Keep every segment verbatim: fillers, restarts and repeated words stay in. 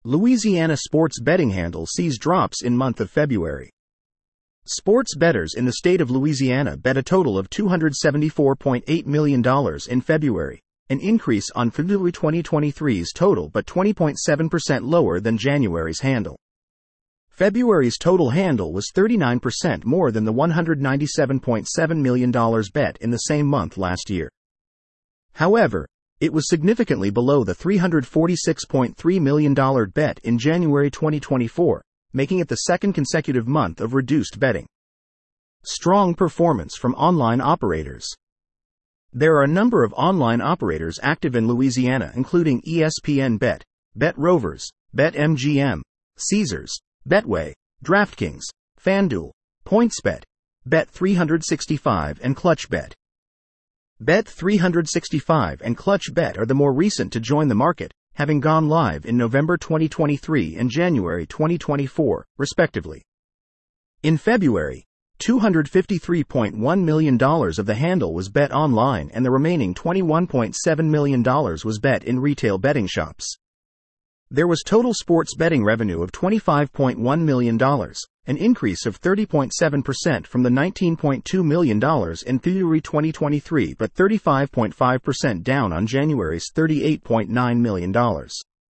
Louisiana sports betting handle sees drops in month of February. Sports bettors in the state of Louisiana bet a total of two hundred seventy-four point eight million dollars in February, an increase on February twenty twenty-three's total but twenty point seven percent lower than January's handle. February's total handle was thirty-nine percent more than the one hundred ninety-seven point seven million dollars bet in the same month last year. However, it was significantly below the three hundred forty-six point three million dollars bet in January twenty twenty-four, making it the second consecutive month of reduced betting. Strong performance from online operators. There are a number of online operators active in Louisiana, including E S P N Bet, Bet Rovers, BetMGM, Caesars, Betway, DraftKings, FanDuel, PointsBet, Bet three sixty-five and ClutchBet. Bet three sixty-five and ClutchBet are the more recent to join the market, having gone live in November twenty twenty-three and January twenty twenty-four, respectively. In February, two hundred fifty-three point one million dollars of the handle was bet online and the remaining twenty-one point seven million dollars was bet in retail betting shops. There was total sports betting revenue of twenty-five point one million dollars, an increase of thirty point seven percent from the nineteen point two million dollars in February twenty twenty-three but thirty-five point five percent down on January's thirty-eight point nine million dollars.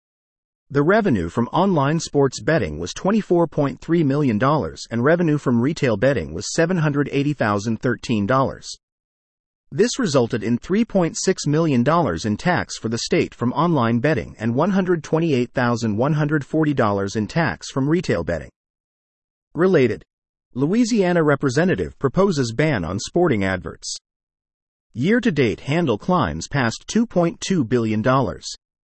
The revenue from online sports betting was twenty-four point three million dollars and revenue from retail betting was seven hundred eighty thousand thirteen dollars. This resulted in three point six million dollars in tax for the state from online betting and one hundred twenty-eight thousand one hundred forty dollars in tax from retail betting. Related. Louisiana representative proposes ban on sporting adverts. Year-to-date handle climbs past two point two billion dollars.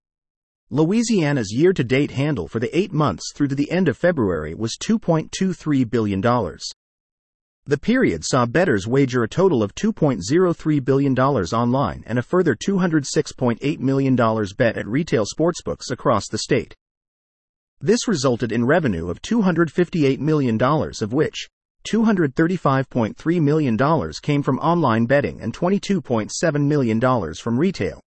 Louisiana's year-to-date handle for the eight months through to the end of February was two point two three billion dollars. The period saw bettors wager a total of two point zero three billion dollars online and a further two hundred six point eight million dollars bet at retail sportsbooks across the state. This resulted in revenue of two hundred fifty-eight million dollars, of which two hundred thirty-five point three million dollars came from online betting and twenty-two point seven million dollars from retail.